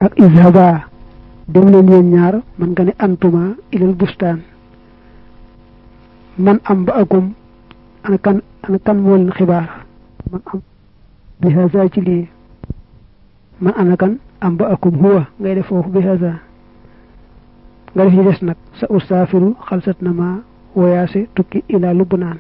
ak izhaba dem leen yéen ñaar man nga ne antuma ilal bustaan man am ba akum ana kan moo leen xibaar man am bi haza ci lii man ana kan am ba akum huwa ngay def foofu bi haza nga def ci des nag sa usaafiru xalsat na ma woyaase tukki ila Lubnaan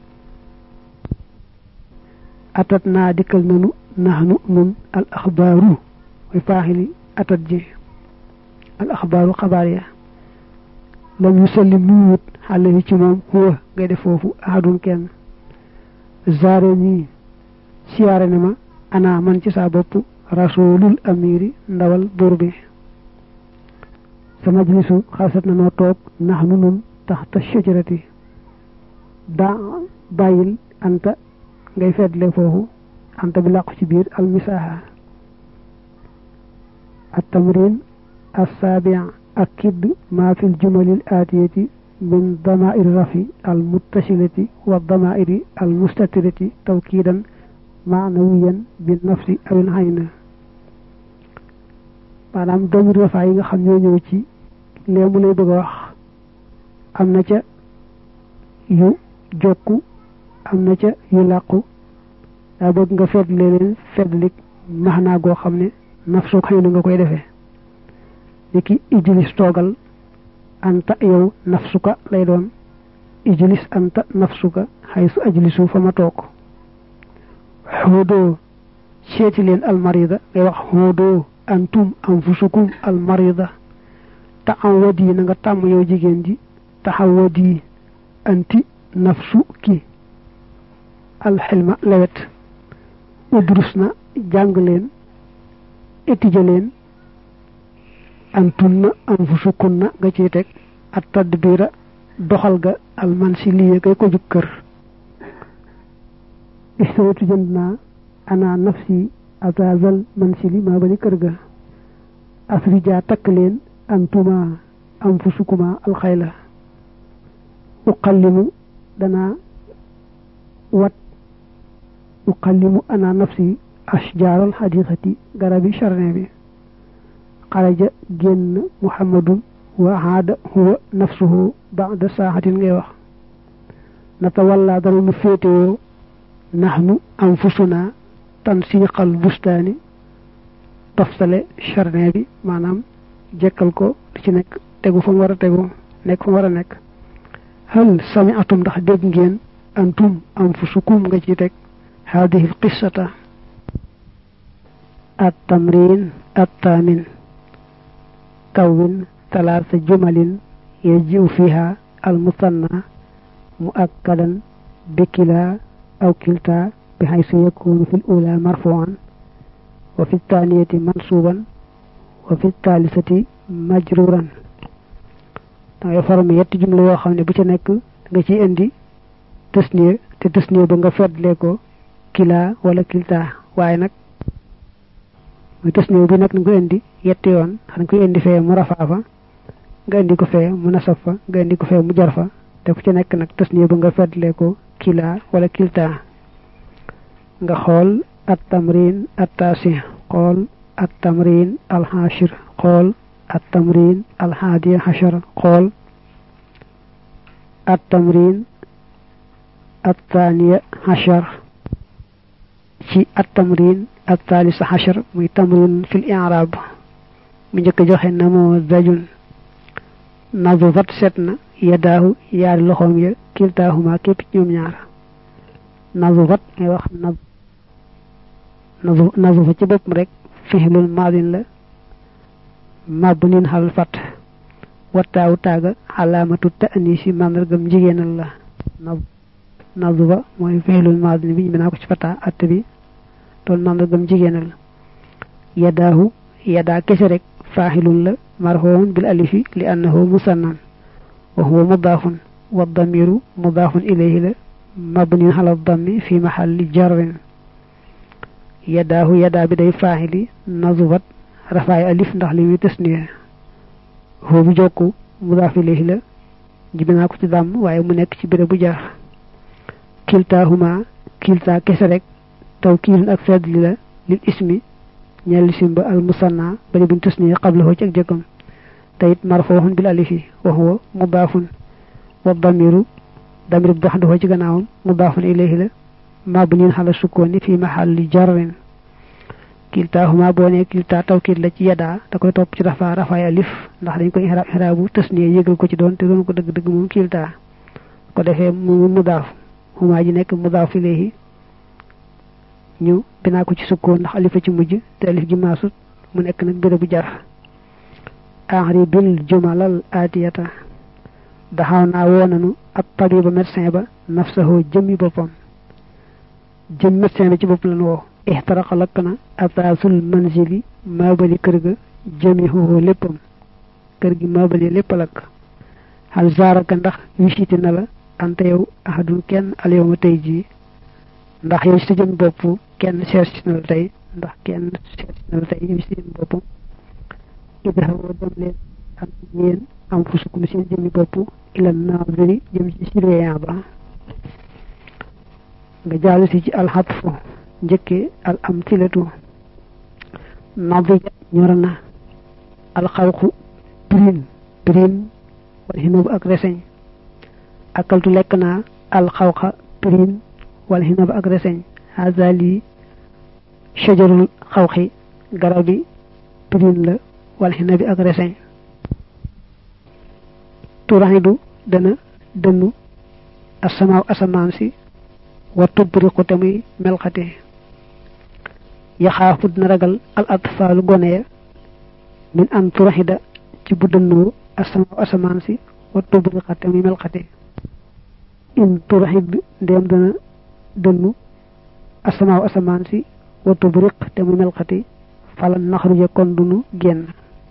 atat naa dikkal nanu nahnu nun al axbaaru way faaxili atat ji al axbaaru xabaar ya lam yusallim nuyut xale yi ci moom huwa ngay def foofu ahadun kenn zaare ñi siyaare ne ma ana man ci saa bopp rasulul amiri ndawal buur bi sa majlisu xalsat na noo toog nahnu nun taxta shajarati daa bàyyil anta ngay feddle foofu anta bi làqu ci biir almisaaha التمرين السابع أكد ما في الجمل الآتية من ضمائر الرفع المتصلة والضمائر المستترة توكيدا معنويا بالنفس أو العين maanaam damir rafa yi nga xam ñoo ñëw ci léemu lay bëgg a wax am na ca yu jokku am na ca yu làqu daa bëgg nga feddle leen feddlik maxnaa goo xam ne nafsu xëy na nga koy defee niki ijlis toogal anta yow nafsuka lay doon ijlis anta nafsuka xaysu ajlisu fa ma toog xoodoo seeti leen almarida ngay wax xoodoo antum anfusukum almarida taxawadi na nga tàmm yow jigéen ji taxawadi anti nafsuki alxilma lewet udrus na jàng leen étudier leen antunna anfusukunna nga ciy teg at tadbira doxal ga almansiliya kay ko jug kër istawatu jënd naa ana nafsi azazal mansili maa bani kër ga asrija takk leen antuma anfusukuma alxayla uqallimu danaa wat uqallimu ana nafsi ashjaaral xadiqati garabi charne bi xaraja génn muhammadun wa haada huwa nafsuhu ba'da saaxatin ngay wax natawalla dana nu féetewoo nahnu anfusuna tansiqal bustaani toftale charne bi maanaam jekkal ko li ci nekk tegu fa mu war a tegu nekk fa mu war a nekk hal sami'atum ndax dégg ngeen antum anfusukum nga ci teg haadihi al qissata التمرين الثامن كون 3 جمل يجيء فيها المثنى مؤكدا بكلا أو كلتا بحيث يكون في الأولى مرفوعا وفي الثانية منصوبا وفي الثالثة مجرورا يفرم يت جملة yoo xam ne bu ci nekk nga ci indi tasniya te tasniya ba nga fedle ko kila wala kilta waaye nag muy tasniya bi nag nga indi yetti yoon xana ko indi fee mu rafaa fa nga indi ko fee mu nasab fa nga indi ko fee mu jar fa te ku ci nekk nag tasniya ba nga fedle ko kila wala kilta nga xool at-tamrin at-tasi xool at-tamrin al-hashir xool at-tamrin al-hadi hashar xool at-tamrin الثانية عشر في التمرين الثالث عشر muy تمرين في الإعراب mu njëkk joxe نموذج نظفت setna يداه yaari loxoom ya kiltaahuma képp ñoom ñaar نظفت ngay wax نظف ci boppam rek fi'lul maadin la mabnin al fath wataaw taaga alaamatu ta'nisi mandargam jigéenal la نظفة موي فعل الماضي بي بنا كو ci fata at bi tol mandargam jigéenal يداه يدا kese rek فاعل la مرفوع بالالف لانه مثنى وهو مضاف والضمير مضاف اليه لا مبني على الضم في محل جر يداه يدا بداي فاعل نظفت رفع الف ndax li tasniya هو bu jokku مضاف اليه la jibina ko ci dam waye mu nek ci bere bu jaar kiltaahuma kilta kese rek tawkiil ak fadli la lil ismi ñeel lisim ba al musanna bari buñ tasniya qablahu ci ak jëkkam tayit marfuhun bil alifi wa huwa mudafun wa damiru damir bahdahu ci gannaawam mudafun ilayhi la mabniun ala sukuni fi mahalli jarrin kiltaahuma boo ne kilta tawkid la ci yada da koy topp ci rafa alif ndax dañ koy ihrabu tasniya yëgal ko ci doon te doon ko dëgg-dëgg moom kilta ko defee mu mudaaf huma ji nekk mudaaf ilayhi ñu bina ko ci sukkoon ndax alifa ci mujj te alif gi maasut mu nekk nag bérébu jar ahri bil jumalal atiyata daxaw naa woonanu ab tabiba médecin ba nafsahu jëmmi boppam jëm médecin bi ci bopp lan woo ihtaraqa lakk na ataasul manzili maabali kër ga jamihuhu léppam kër gi maabali lépp lakk hal zaaraka ndax wisiti na la ante yow ahadun kenn al yow ma tey jii ndax yow ci jëm bopp kenn seet na la tey ndax kenn seet na la tey yow ci jëm bopp idhabu dem leen am yéen am fusukum seen jëmmi bopp ila naaziri jëm ci surveillant ba nga jàll si ci alxatfu njëkke al amtilatu nadija ñor na alxawqu pirin wal hinab ak reseñ akaltu lekk naa alxawqa pirin wal hinab ak reseñ hazali shajarul xawqi garabi pirin la wal hinabi ak reseñ turahidu dana dënnu asamaaw asamaan si wa tubriqu tamuy melxate yaxaafu dina ragal al atfaalu gone ya min an turahida ci bu dënnoo asamaaw asamaan si wa tubriqa tamuy melxate in turahid ndéem dana dënnu asamaaw asamaan si wa tubriq tamuy melxate falan naxruja kon dunu génn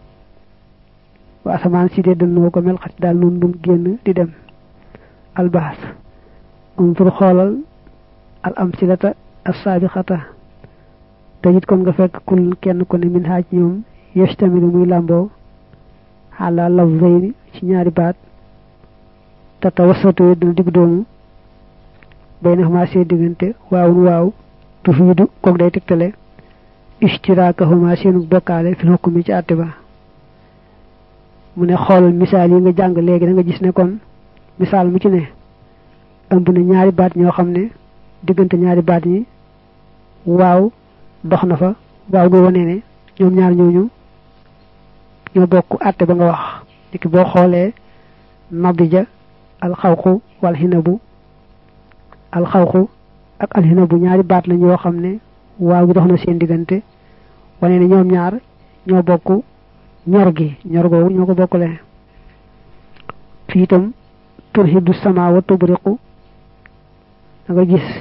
wa asamaan si de dënnoo ko melxate daal nun dun génn di dem albahas untur xoolal al amsilata as-sabiqata tajit kon nga fekk kul kenn ko ne min haaj ñoom yastamilu muy lambo ala lafzayn ci ñaari baat tatawassatu dina dig doomu baynahuma seen diggante waawun waaw tufiidu kook day tegtale ishtirakahuma seenu bokkaale fil hukmi ci àtte ba mu ne xoolal misaal yi nga jàng léegi da nga gis ne kon misaal mu ci ne ëmb na ñaari baat ñoo xam ne diggante ñaari baat yi waaw dox na fa waaw go wone ne ñoom ñaar ñooñu ñoo bokk àtte ba nga wax dikki boo xoolee nabija alxawqu wal hinabu alxawqu ak alhinabu ñaari baat la ñoo xam ne waaw gi dox na seen diggante wane ne ñoom ñaar ñoo bokk ñor gi ñor googu ñoo ko bokkule fii itam turhidu sama wa tubriqu da nga gis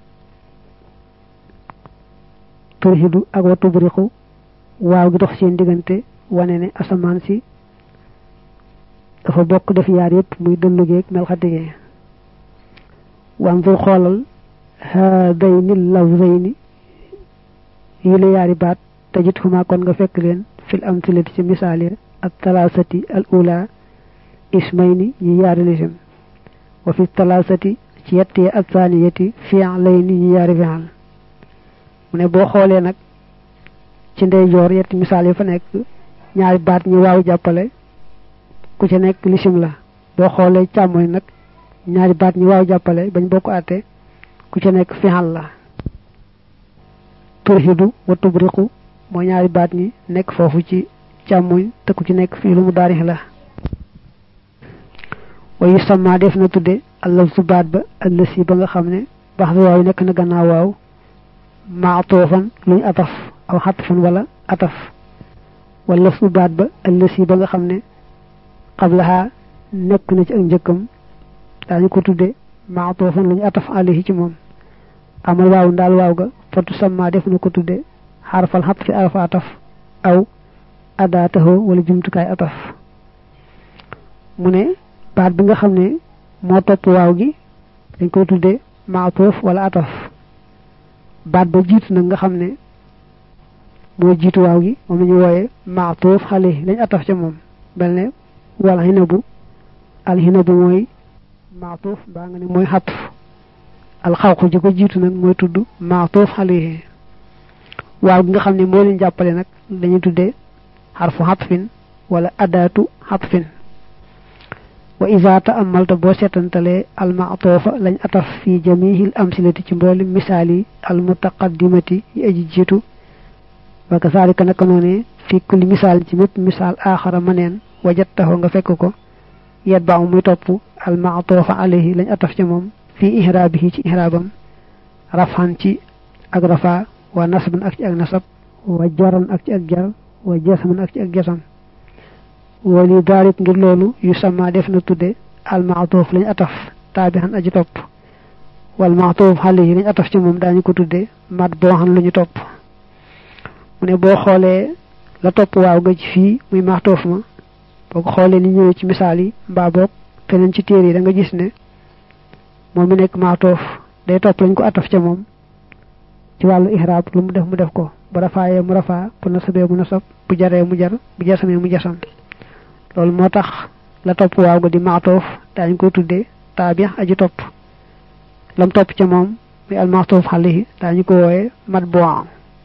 turhidu ak wa tubriqu waaw gi dox seen diggante wane ne asamaan si dafa bokk def yaar yépp muy dëndu geeg melxati gi wanzur xoolal haadayni lafzayni yi la yaari baat tajit huma kon nga fekk leen fil amthilati ci misaal ya ak talaasati al ula ismayni ñi yaari lisim wa fi talaasati ci yettee ak saaniyati fi'layni ñi yaari fi'al mu ne boo xoolee nag ci ndeyjoor yetti misaal yi fa nekk ñaari baat ñi waaw jàppale ku ci nekk lisim la boo xoolee càmmoñ nag ñaari baat ñi waaw jàppale bañ bokk àtte ku ci nekk fi'al la turhidu wa tubriqu moo ñaari baat ñi nekk foofu ci càmmoñ te ku ci nekk fii lu mu daarix la wayu sama def na tudde allaf su baat ba allasi ba nga xam ne bax bi waaw nekk na gannaaw waaw maatoofan luñ ataf aw xatfan wala ataf wala su baat ba allasi ba nga xam ne qablaha nekk na ci ak njëkkam daañu ko tudde maatoofan luñ ataf alayhi ci moom amal waaw ndaal waaw ga fatu sama def na ko tudde xarfal xatfi arfa ataf aw adaatahu wala jumtukaay ataf mu ne baat bi nga xam ne moo topp waaw gi dañ koy tudde maatoof wala ataf baat ba jiitu nag nga xam ne moo jiitu waaw gi moom la ñu wooye maatoof xale lañ ataf ca moom bel ne wal hinabu al hinabu mooy maatoof baa nga ne mooy xatf al xawqu ji ko jiitu nag mooy tudd maatoof xale waaw gi nga xam ne moo leen jàppale nag dañuy tuddee xarfu xatfin wala adaatu xatfin. wa iza ta'ammalta boo seetantalee al ma'tufa lañ ataf fi jamihil amsilati ci mbooli misaali al mutaqaddimati yi aji jiitu wa kasaalika naka noonee fi kulli misaal ci mépp misaal aaxara maneen wajattahu nga fekk ko yatba'u muy topp al ma'tufa alayhi lañ ataf ci moom fi ihraabihi ci ihraabam rafan ci ak rafa wa nasban ak ci ak nasab wa jaran ak ci ak jar wa jasman ak ci ak jasam wali daalik ngir loolu yu sama def na tudde al ma'tuf lañ ataf taabihan aji topp wal ma'tuf alayhi lañ ataf ci moom daañu ko tudde mat boo xam lu ñu topp. mu ne boo xoolee la topp waaw nga ci fii muy ma'tuf ma boo ko xoolee ni ñëwee ci misaal yi mbaa boog feneen ci téere yi da nga gis ne moom mi nekk ma'tuf day topp lañ ko ataf ca moom ci wàllu ihraab lu mu def ko bu rafaayee mu rafaa bu nasabee mu nasab bu jaree mu jar bu jasamee mu jasam. loolu moo tax la topp waaw ga di ma'tuf daañu ko tuddee taabi' aji topp lam topp ca moom muy al ma'tuf alayhi daañu ko wooye matbu'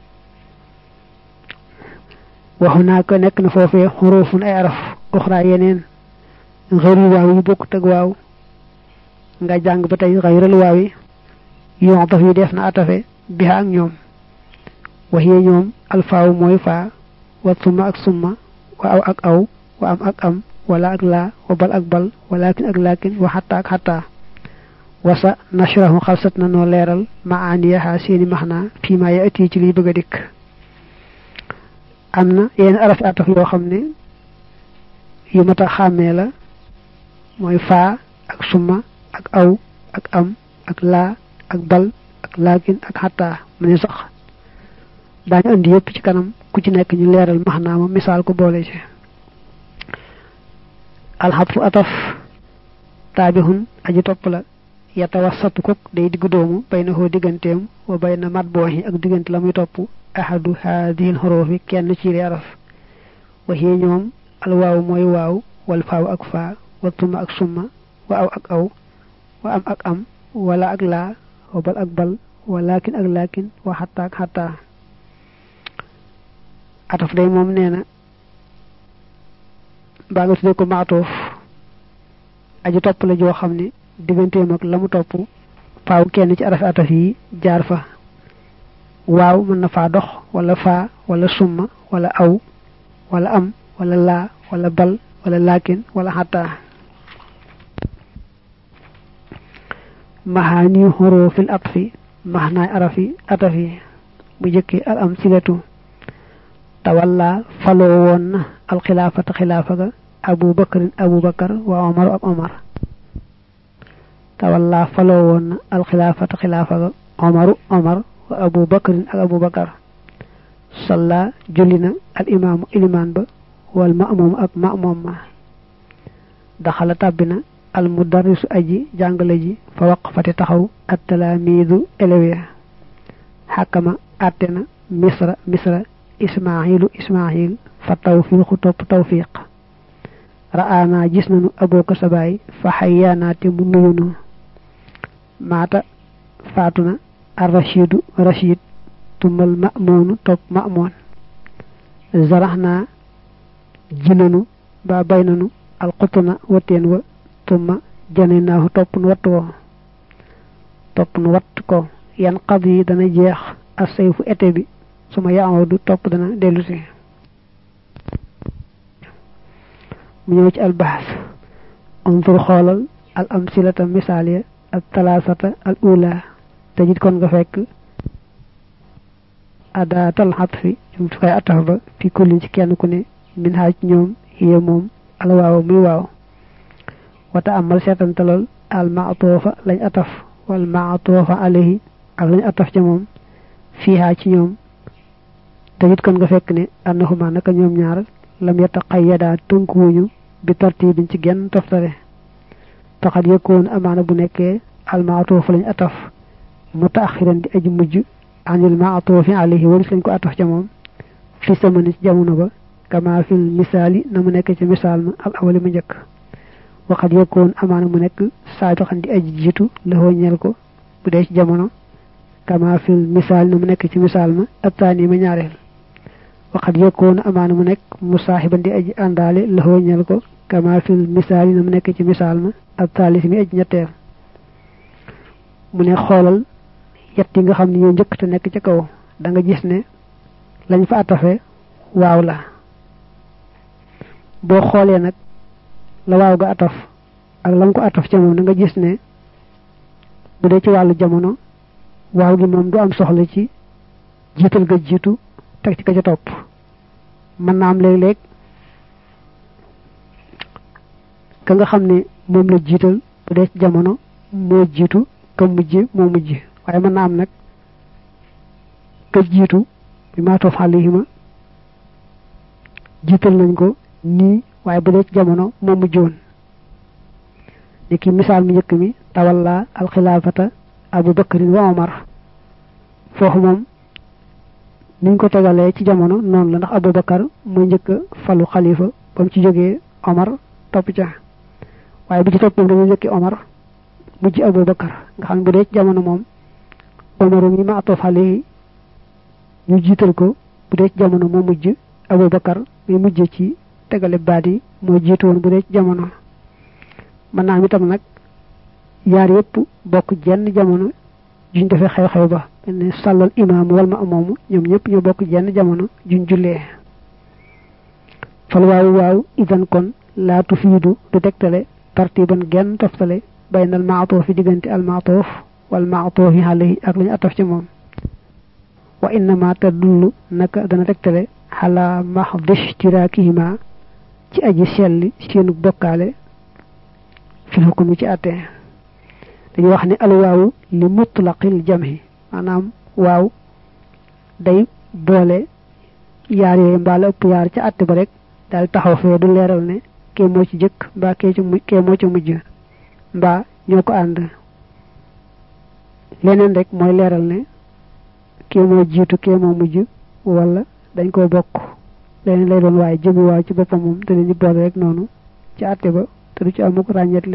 wa hunaaka nekk na foofee xurufun ay araf uxra yeneen xëyru waaw yi bokk teg waaw nga jàng ba tey xayral waaw yi yoon daf yi def na atafe biha ak ñoom waxee ñoom alfaaw mooy faa wa summa ak summa wa aw ak aw wa am ak am wala ak laa wa bal ak bal walakin ak lakin wa xatta ak xatta wasa nashrahu xalsat na noo leeral maaniyaha seeni maxna fii ma yaati ci liy bëgg a dikk. am na yenn arafi ataf yoo xam ne yu mat a xàmmee la mooy faa ak summa ak aw ak am ak laa ak bal ak lakin ak xatta mu ne sax daañu andi yépp ci kanam ku ci nekk ñu leeral maxnaama misaal ko boole ci. alxatfu ataf taabihun aji topp la yatawassatu kok day diggu doomu baynahu digganteem wa bayna matbuhi ak diggante la muy topp ahadu haadihil xurufi kenn ci araf wa hiya ñoom alwaaw mooy waaw wal faaw ak faa wa tuma ak summa wa aw ak aw wa am ak am wala ak laa wa bal ak bal wa laakin ak laakin wa xatta ak xatta. ataf day moom nee na baa nga tuddee ko ma'tuf aji topp la joo xam ne digganteem ak la mu topp faaw kenn ci arafi ataf yi jaar fa. waaw mën na faa dox wala faa wala summa wala aw wala am wala laa wala bal wala laakin wala xatta. mahaani hurufil atfi maxnaay arafi ataf yi bu jëkkee al am silatu tawalla faloo woon na alxilaafata xilaafa ga abu bakar wa omar ab omar. tawalla faloo woon na alxilaafata xilaafa ga omar wa abu bakrin ak abu bakar. salla julli na al imaamu ilimaan ba wal ma'muum ak ma'muum ma. daxala tàbbina al mudarrisu aji jàngale ji fa waqfati taxaw at talaamiidu élève xàkkama àtte na misra ismail fa tawfiqu topp tawfiq. ra'aana gis nanu abooka sabaay fa xayyaanaa te mu nuyunu. maata faatuna ar rashidu rashid tumal ma'muunu topp ma'muun. zaraxnaa jinanu ba baynanu alxutuna wateen wa tumma janinaahu topp nu watt ko yan xad yi dana jeex as sayfu été bi suma yaawdu topp dana dellusi. mu ñëw ci albaxas unzur xoolal al amsilata misaal ya al talaasata al ula tajid kon nga fekk adaatal xatfi jumtukaay ataf ba fi kullin ci kenn ku ne min haaj ñoom hiya moom al waaw muy waaw. wata amal seetantalal al ma'tufa lañ ataf wal ma'tufa alayhi ak lañ ataf ca moom fiihaa ci ñoom tajid kon nga fekk ne annahuma naka ñoom ñaar lam yataqayyada tënkuwuñu bi tartibin ci genn toftale. faqad yakun amaana bu nekkee al ma'tuf lañ ataf mutaaxiran di aji mujj anil ma'tufi alayhi walis lañ ko ataf ca moom fi samani ci jamono ba kama fil misaali na mu nekk ci misaal ma al awali mu njëkk. waqad yakun amaana mu nekk saabiqan di aji jiitu la ñeel ko bu dee ci jamono kama fil misal nu nekk ci misal ma atani ma ñaareel waxat yakkoon amaana mu nekk musaahiban di aji àndaale laxoo ñel ko kama fil misal nu nekk ci misal ma ataalis mi aji ñetteel mu ne xoolal yetti nga xam ne ñoo njëkk te nekk ci kaw da nga gis ne lañ fa atafe waaw la boo xoolee nag la waaw ga ataf ak lam ko ataf ca moom da nga gis ne bu dee ci wàllu jamono waaw gi moom du am soxla ci jiital ga jiitu teg ci ka ca topp mën naa am léeg-léeg ka nga xam ne moom la jiital bu dee ci jamono moo jiitu ka mujj moo mujj waaye mën naa am nag ka jiitu bi maa toof alayhima jiital nañ ko nii waaye bu dee ci jamono moo mujjoon ni ki misaal mi njëkk mi tawalla alxilaafata abu bakrin wa omar foofu moom niñ ko tegalee ci jamono noonu la ndax abu bakar mooy njëkk falu xalifa ba mu ci jógee omar topp ca waaye bi ci topp moom dañuy njëkki omar mujj abu bakar nga xam ne bu dee ci jamono moom omaru mi ma atoof alayhi ñu jiital ko bu dee ci jamono moo mujj abu bakar muy mujj ci tegale baat yi moo jiitu woon bu dee ci jamono mën naa am itam nag yaar yëpp bokk jenn jamono juñ defee xew-xew ba ne sàllal imaam wal ma amoomu ñoom ñëpp ñoo bokk jenn jamono juñ jullee fal waaw idan kon laa tufiidu du tegtale tartiban genn toftale baynal maatoof fi diggante al maatoof wal maatoof yi alayhi ak lañu ataf ci moom wa innama tadullu naka dana tegtale xalaa mahdi ishtiraakihima ci aji selli seenu bokkaale fil hukmi ci àtte dañuy wax ne alwaawu li mutlaqil jamhi maanaam waaw day boole yaar yooyu mbaa la ëpp yaar ca àtte ba rek daal taxaw fee du leeral ne kee moo ci jëkk mbaa kee moo ci mujj mbaa ñoo ko ànd leneen rek mooy leeral ne kee moo jiitu kee moo mujj wala dañ koo bokk leneen lay doon waaye jëmi waaw ci boppam moom te dañuy boole rek noonu ci àtte ba te du ci amuk ràññetle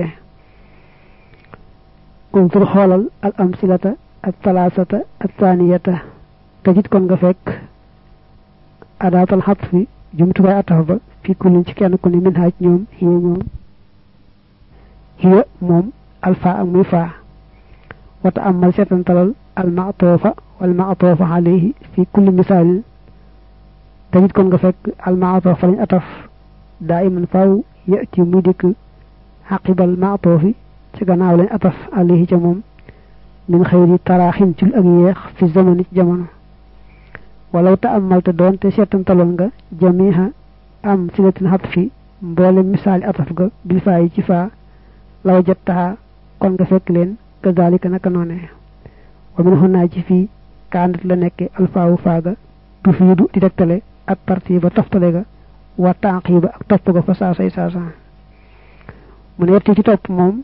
unzur xoolal al amsilata ak talaasata ak saaniyata tajit kon nga fekk adaatal xatfi jumtukaay ataf ba fi kullin ci kenn ku ne min haaj ñoom hiya moom alfa ak muy faa wata amal seetantalal al maatoofa wal maatoofa alayhi fi kulli misaalin tajit kon nga fekk al maatoofa lañ ataf daa iman faaw yati muy dikk xaqibal maatoofi ci gannaaw lañ ataf alayhi ca moom min xëyri taraaxin ci ak yeex fi zamani ci jamono walaw ta amalta doon te seetantaloon nga jamiha am silatin xat fi mboole misaali ataf ga bil faa yi ci faa law jattaha kon nga fekk leen kazalika naka noone wa min xunaa ci fii kaanat la nekke alfaawu faaga du fiidu di tegtale ak tartiba toftale ga wa taaqiba ak topp ga fa saasay saasa mu ne yetti ci topp moom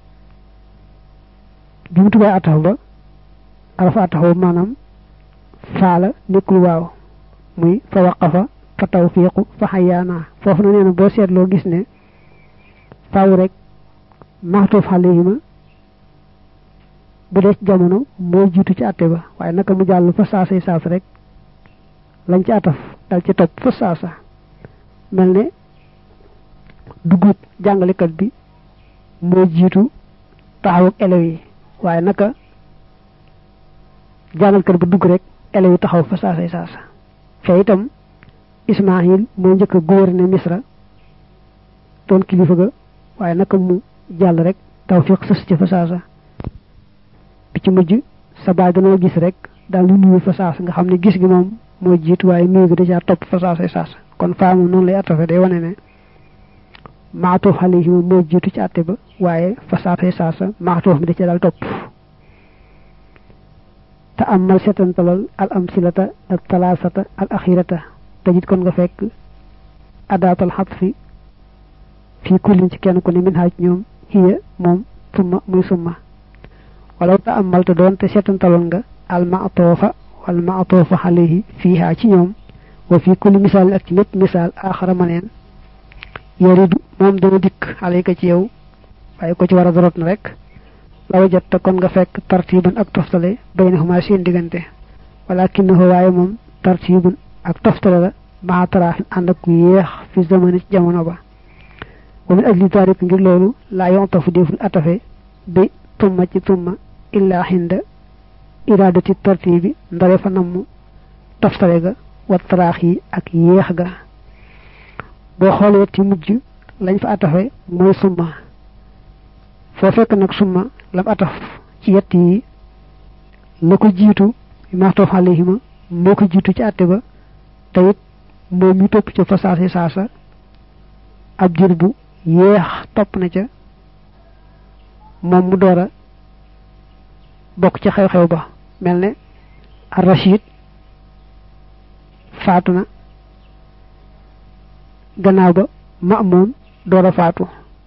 jumtukaay ataf ba arafa ataf ba maanaam faala nekkul waaw muy fa waqafa fa tawfiqu fa xayaana foofu na nee na boo seetloo gis ne faaw rek maxtoof alayhima bu dee ci jamono moo jiitu ci atte ba waaye naka mu jàll fa saasay saas rek lañ ci ataf dal ci topp fa saasa mel ne dugub jàngalekat bi moo jiitu taxaw ak élèves yi waaye naka jàngalkat ba dugg rek élèves yi taxaw fa saasay saasa fee itam Ismaahil moo njëkk a gouverner Misra doon kilifa ga waaye naka mu jàll rek Tawfiq sës ci fa saasa bi ci mujj sa baay danoo gis rek daal lu nuyu fa saasa nga xam ne gis gi moom moo jiitu waaye nuyu gi da caa topp fa saasay saasa kon faamu noonu lay atafe day wane ne maatoof alayhi moom moo jiitu ci àtte ba waaye fa saasay saasa maatoof mi da ca daal topp te amal setantalal al amsilata al talaasata al axirata tajit kon nga fekk adaatal xatfi fii kullin ci kenn ku ne min haaj ñoom hiya moom summa muy summa walaw ta amal te doon te seetantaloon nga al maatoofa wal maatoofa alayhi fiiha ci ñoom wa fii kulli misaal ak ci mépp misaal aaxara maneen yaridu moom dana dikk alayka ci yow waaye ko ci war a dorot na rek la wajat kon nga fekk tartiban ak toftale baynahuma seen digante walakinahu waaye moom tartibun ak toftale la ma taraaxin ànd ak yeex fi zamani ci jamono ba wa min ajli tarik ngir loolu la yontafu deful atafe bi tumma ci tumma illa hinda iradati tartibi ndare fa namm toftale ga wa taraaxi ak yeex ga boo xoolee ci mujj lañ fa atafe mooy summa foo fekk nag summa lam ataf ci yett yi la ko jiitu maxtoof alayhima moo ko jiitu ci àtte ba tayit moom mi topp ca fa saasa ab dir bu yeex topp na ca moom mu door a bokk ca xew-xew ba mel ne ar rashid faatu na gannaaw ba Maamun door a faatu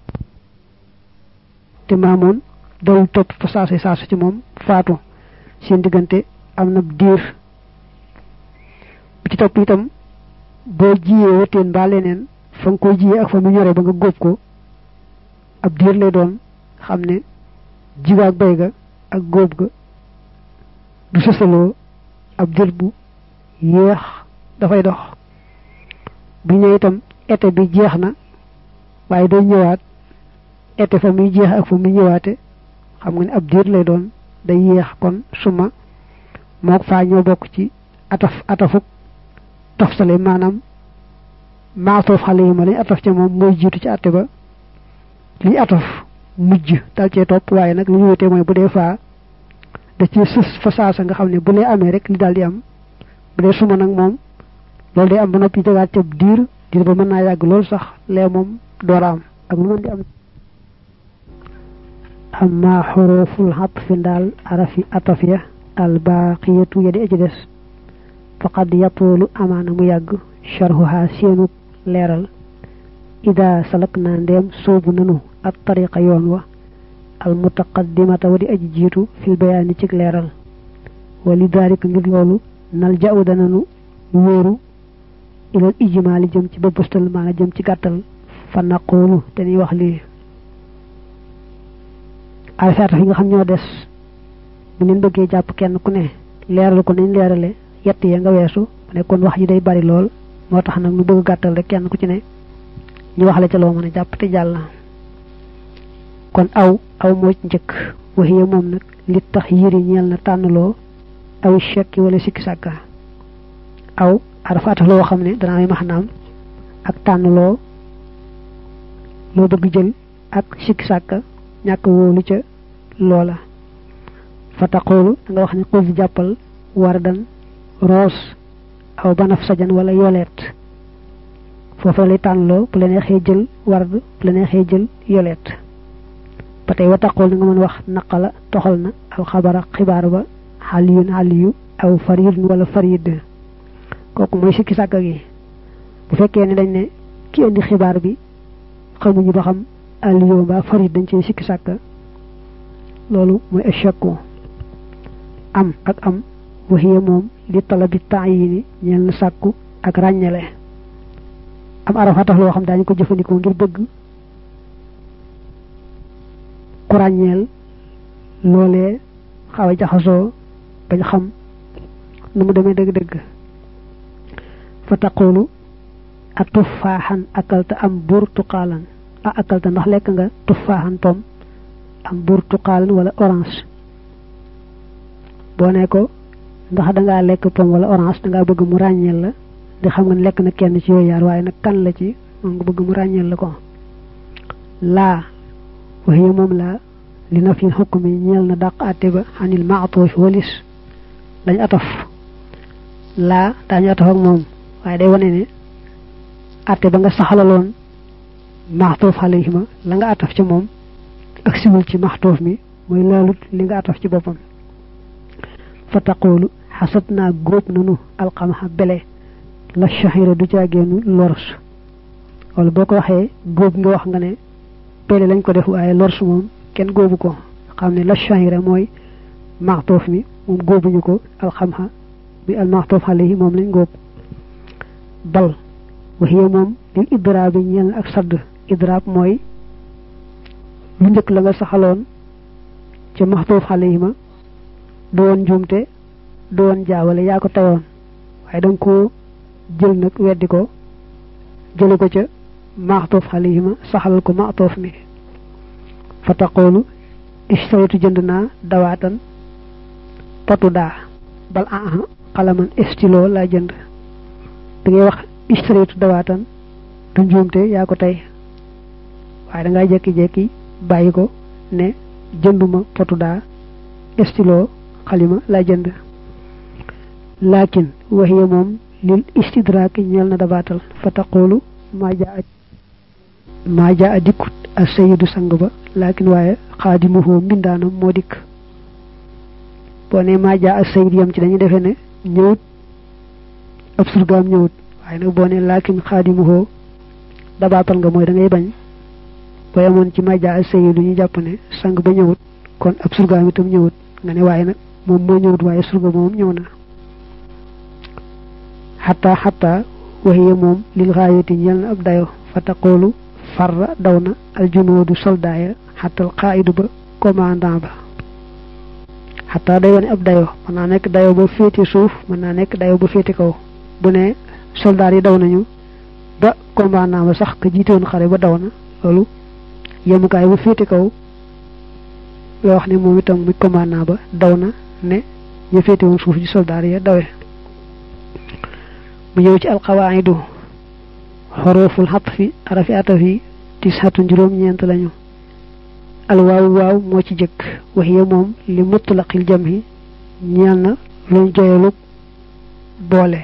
te Maamun dawul topp fa saasa ci moom faatu seen diggante am na diir bu ci topp itam boo jiyee wëteen mbaa leneen fa nga koy jiyee ak fa mu ñoree ba nga góob ko ab diir lay doon xam ne jiga ak bay ga ak góob ga du sësaloo ab diir bu yéex dafay dox bu ñëw itam été bi jeex na waaye day ñëwaat été fa muy jeex ak fa muy ñëwaate xam nga ne ab diir lay doon day yéex kon suma mook faa ñoo bokk ci atafuk tofsale maanaam maatoof xale yi ma lañ ataf ca moom mooy jiitu ci atte ba li ataf mujj dal cee topp waaye nag li ñu wutee mooy bu dee faa da ci sës fa saasa nga xam ne bu lee amee rek li daal di am bu dee suma nag moom loolu day am ba noppi tegaat ca diir ba mën naa yàgg loolu sax lee moom doora am ak lu mën di am amma xuruful xatfi daal arafi atafia al baqiyatu ya di aji des faqad yatulu amaana mu yàgg sharhuha seenu leeral ida salak naa ndeem soobu nanu at tariqa yoon wa al mutaqaddimata wa di aji jiitu fil bayaani cig leeral wa li daalika ngir loolu nal ja'u dananu wóoru ilal ijmaali jëm ci bëbëstal maana jëm ci gàttal fa naqulu te ñuy wax lii ay faata fi nga xam ñoo des bu leen bëggee jàpp kenn ku ne leeral ko nañ leerale yett ya nga weesu mu ne kon wax ji day bari lool moo tax nag ñu bëgg gàttal rek kenn ku ci ne ñu waxale ca loo mën a jàpp te jàll kon aw moo ci njëkk waxiya moom nag li tax yiri ñeel na tànnloo aw chekki wala sikki sàkka aw arafa ataf loo xam ne dana am maxnaam ak tànnloo loo bëgg jël ak sikki sàkka ñàkk wóolu ca loola fa taqoolu da nga wax ne xuz jàppal wardan roos aw banaf sajan wala yoleet foofa lay tànnloo bu la neexee jël ward bu la neexee jël yoleet ba tey wa taqool na nga mën wax naqala toxal na alxabara xibaar ba xaliyu aw faridun wala farid kooku mooy sikki sàkka gi bu fekkee ne dañ ne ki indi xibaar bi xamuñu ba xam aliyu mbaa farid dañ ci sikki sàkka loolu mooy ashakku am ak am waxiya moom li talabi ta'yini ñeel na sàkku ak ràññale am arafa tax loo xam daañu ko jëfandikoo ngir bëgg ku ràññeel loolee xaw a jaxasoo bañ xam nu mu demee dëgg-dëgg fa taqulu a tuffaaxan akalta am burtuqaalan a akalta ndax lekk nga tuffaaxan pom am burtuqaalan wala orange boo ne ko ndax dangaa lekk pom wala orange dangaa bëgg mu ràññeel la di xam nga ne lekk na kenn ci yooyu yaar waaye nag kan la ci moom nga bëgg mu ràññeel la ko laa waxiya moom laa li na fi xukmi ñeel na dàq àtte ba xanil maatoof walis lañ ataf laa daañu ataf ak moom waaye day wane ne àtte ba nga saxalaloon maxtoof alayhima la nga ataf ci moom ak siwul ci maxtoof mi mooy laalut li nga ataf ci boppam fa taqulu xasat naa góob nanu alxamaxa bele la shahira du caageenu lors wala boo ko waxee góob nga wax nga ne bele lañ ko def waaye lors moom kenn góobu ko xam ne la shahira mooy maxtoof mi moom góobuñu ko alxamaxa bi al maxtoof alayhi moom lañ góob bal waxiya moom lil idraab yi ñeel na ak sadd idraab mooy lu njëkk la nga saxaloon ci maxtuuf alayhima doon jumte doon jaawale yaa ko tayoon waaye danga ko jël nag weddi ko jële ko ca maxtuuf alayhima saxalal ko maxtuuf mi fa taqoolu ishtaritu jënd naa dawaatan potu daa bal xalaman estilo laa jënd da ngay wax ishtaritu dawaatan te njuumte yaa ko tey waaye da ngaa jekki-jekki bàyyi ko ne jënduma potu daa estilo xalima laa jënd lakin waxiya moom lil istidraaki ñeel na dabaatal fa taqoolu maa jaa dikkut as sayidu sang ba lakin waaye xaadimuhu mbindaanam moo dikk boo ne maa jaa as sayid yam ci dañuy defee ne ñëwut ab surgaam ñëwut waaye nag boo ne lakin xaadimuhu dabaatal nga mooy da ngay bañ boo yemoon ci maa jaa as sayidu ñu jàpp ne sang ba ñëwut kon ab surgaam itam ñëwut nga ne waaye nag moom moo ñëwut waaye surga moom ñëw na xataa waxiya moom lil xaayati ñel na ab dayo fa taqoolu farra daw na aljunoodu soldaaya xatal xaayidu ba commandant ba xataa day wane ab dayo mën naa nekk dayo ba féete suuf mën naa nekk dayo ba féete kaw bu ne soldaar yi daw nañu ba commandant ba sax ka jiite woon xare ba daw na loolu yemukaay ba féete kaw loo wax ne moom itam muy commandant ba daw na ne ñu féete woon suuf ji soldaar ya dawe mu ñëw ci alqawaidu xoroful xatfi arafi atafi tisatun juróom-ñeent lañu alwaaw waaw moo ci jëkk waxiya moom li mutlaqil jamhi ñeel na luñ joyalug boole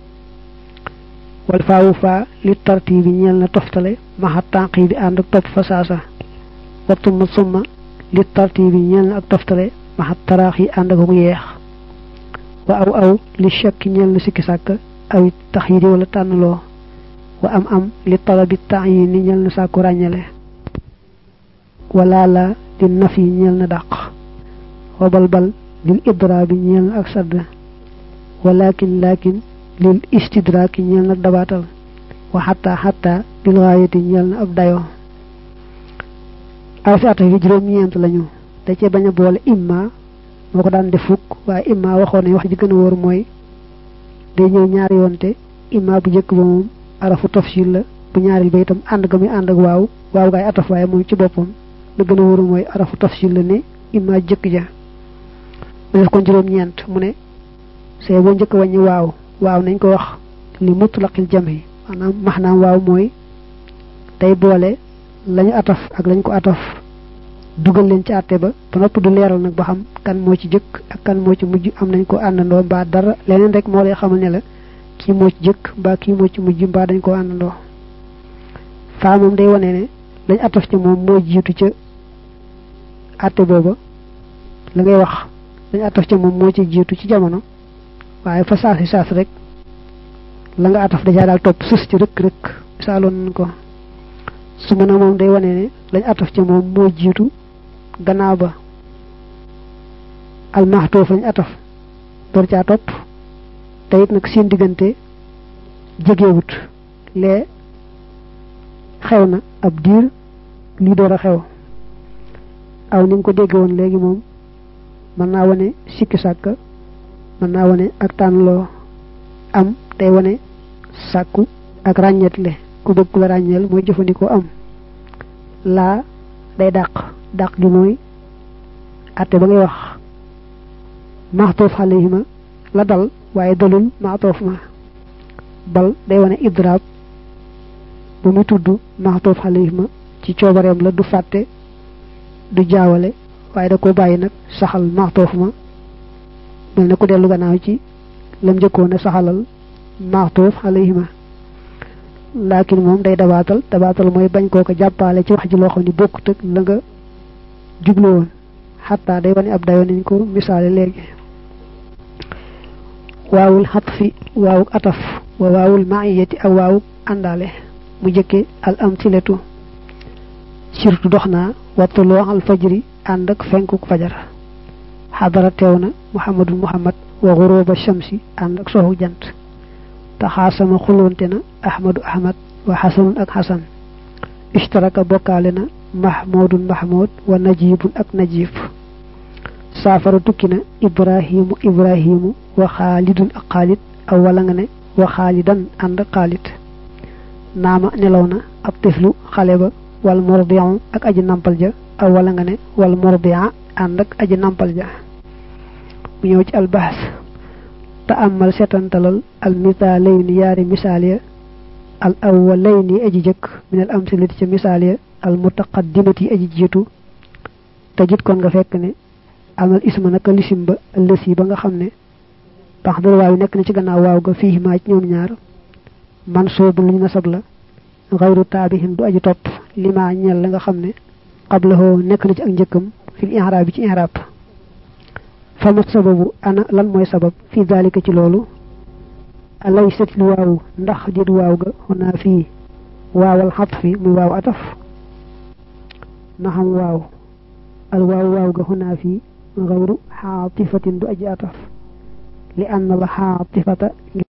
wal faawu faa li tartibi ñeel na toftale maxa tànqi bi ànd ak topp fa saasa wattumma summa li tartibi ñeel na ak toftale maxa taraax yi ànd ak mu yeex wa aw li shakki ñeel na sikki sàkk aw taxyidi wala tànnloo wa am li talabi ta'yin ni ñel na sàkku ràññale wala la di nafi ñel na dàq wa balbal lil idrabi ñel na ak sadd walakin lil istidraki ñel na dabaatal wa hatta bil ghayati ñel na ab dayo aw fi ata fi juróom-ñeent lañu da ci baña boole imma moko daan def fukk waaye imma waxoon ne wax ji gën a wóor mooy day ñëw ñaari yoonte imma bu njëkk ba moom arafu tafsil la bu ñaaril ba itam ànd ga muy ànd ak waaw gaay ataf waaye moom ci boppam la gën a wóoru mooy arafu tafsil la ne imma jëkk ja mu def kon juróom-ñeent mu ne see boo njëkk wàññi waaw nañ ko wax li mutlaqil jamhi maanaam waaw mooy day boole lañu ataf ak lañ ko ataf dugal leen ci àtte ba nopp du leeral nag ba xam kan moo ci jëkk ak kan moo ci mujj am nañ ko àndandoo mbaa dara leneen rek moo lay xamal ne la kii moo ci jëkk mbaa kii moo ci mujj mbaa dañ ko àndandoo faa moom day wane ne lañ ataf ci moom moo jiitu ca àtte booba la ngay wax lañ ataf ci moom moo ci jiitu ci jamono waaye fa saas rek la nga ataf dajaa daal topp sës ci rëkk misaaloon nañ ko su mën a moom day wane ne lañ ataf ci moom moo jiitu gannaaw ba almaxtoof lañ ataf door caa topp te it nag seen diggante jegewut lee xew na ab diir lii door a xew aw ni nga ko dégg woon léegi moom mën naa wane sikki sàkk mën naa wane ak tànnloo am day wane sàkku ak ràññetle ku bëgg ku la ràññeel mooy jëfandikoo am laa day dàq gi mooy atte ba ngay wax maxtoof alayhima la dal waaye dalul maxtoof ma bal day wane idraab bu muy tudd maxtoof alayhima ci coobareem la du fàtte du jaawale waaye da ko bàyyi nag saxal maxtoof ma mel na ku dellu gannaaw ci lam njëkkoon a saxalal maxtoof alayhima laakin moom day dabaatal mooy bañ koo ko jàppale ci wax ji loo xam ne bokkut ak la nga jublu woon xataa day wane ab dayo nañ ko misaale léegi waawul xatfi waawul ataf wa waawul maiyati ak waawu àndaale mu jëkke al amtilatu surtout dox naa wattuloo al fajri ànd ak fenkuk fajar xadara teew na muhammad wa xuruba shamsi ànd ak soxu jant taxaasama xulonte na ahmad wa xasanun ak xasan ishtaraka bokkaale na mahmud wa najibun ak najib saafara tukki na ibrahimu wa xaalidun ak xaalid aw wala nga ne wa xaalidan ànd xaalid naama nelaw na ab tiflu xale ba wal mordion ak aji nampal ja aw wala nga ne wal mordia ànd ak aji nampal ja bu ñëw ci albahs ta amal setantalal al mithalayni yaari misaal ya al awwalayni aji jëkk min al amsilati ci misaal ya al mutaqaddimati aji jiitu tajit kon nga fekk ne amal isma naka lisim ba lësi ba nga xam ne tax dal waaw nekk na ci gannaaw waaw ga fii maa ci ñoom ñaar man soobu lu ñu nasab la xayru taabihin du aji topp lima ñel la nga xam ne qablahu nekk na ci ak njëkkam fil i'rab bi ci i'rab fa mat sababu ana lan mooy sabab fi dalika ci loolu alay setil waaw ndax dit waaw ga xunaa fii waawal xatfi muy waaw ataf na xam waaw al waaw ga xunaa fii غير حاطفة دو أجي أطف لأن الحاطفة